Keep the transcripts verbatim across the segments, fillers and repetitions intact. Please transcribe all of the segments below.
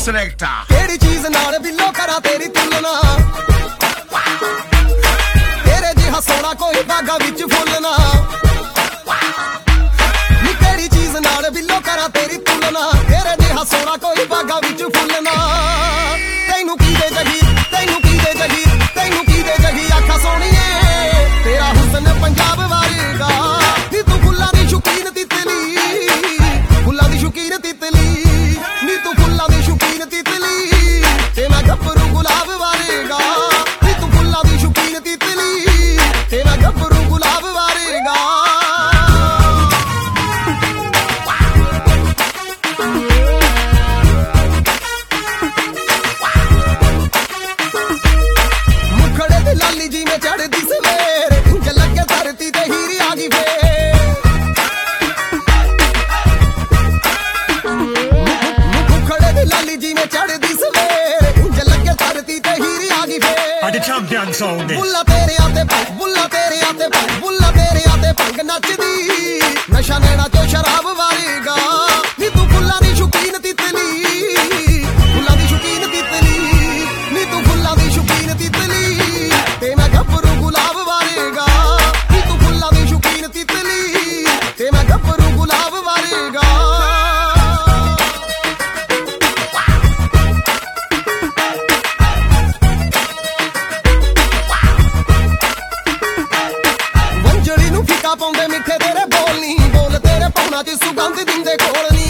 selector केड़ी चीज नाल बिल्लो करा तेरी तुलना तेरे जिहा सोना कोई बागा विच फुलना नी केड़ी चीज नाल बिल्लो करा तेरी तुलना तेरे जिहा सोना कोई बागा विच फुलना तैनू की दे जगी तैनू की दे जगी तैनू की दे जगी आखा सोनिए तेरा हुस्न पंजाब वारेगा नी तू फुल्लां दी शौकीन तितली फुल्लां दी शौकीन तितली नी तू फुल्लां दी शौकीन तितली ते मैं गब्बरू गुलाब वारेगा नी तू फुल्लां दी शौकीन तितली ते मैं गब्बरू गुलाब वारेगा मुखड़े ते लाली जी में चढ़दी सवेर इंज लगे धरती ते हीरी आ गई फेर मुखड़े ते लाली जी में चढ़दी सवेर इंज लगे धरती ते हीरी आ गई फेर the champion sound बुल्ला तेरे आते भंग बुल्ला तेरे आते भंग बुल्ला तेरे आते भंग नचदी नशा नैना चो शराब वारेगा नी तू फुल्लां दी शौकीन तितली फुल्लां दी शौकीन तितली नी तू फुल्लां दी शौकीन तितली ते मैं गब्बरू गुलाब वारेगा नी तू फुल्लां दी शौकीन तितली ते मैं गब्बरू गुलाब वारेगा वंजड़ी नू फिका पाउंदे मिठे तेरे बोल नी बोल तेरे पौना च सुगंध दिंदे कोल नी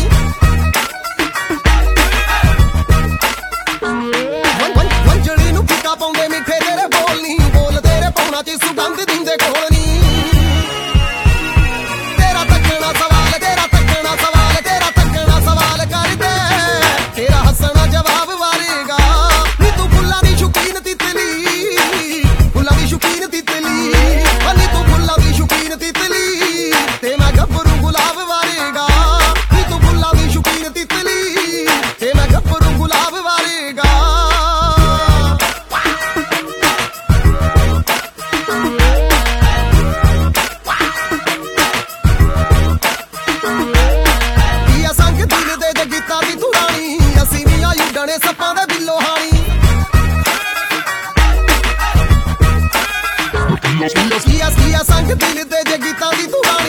वन- वन- वंजड़ी नू फिका पाउंदे मिठे तेरे बोल नी बोल तेरे पौना च सुगंध दिंदे कोल नी तेरा तकना सवाल तेरा तकना सवाल तेरा तकना सवाल कर दे तेरा हसना जवाब वारेगा नी तू फुल्लां दी शौकीन तितली फुल्लां दी शौकीन तितली नी तू फुल्लां दी शौकीन तितली ते मैं गब्बरू गुलाब वारेगा नी तू फुल्लां दी शौकीन तितली ते मैं गब्बरू गुलाब वारेगा पिया संग दिल दे जगीता दी तू रानी असी भी आयु डणे सप्पां दे बिल्लो हानी पिया पिया संग दिल दे जगीता दी तू रानी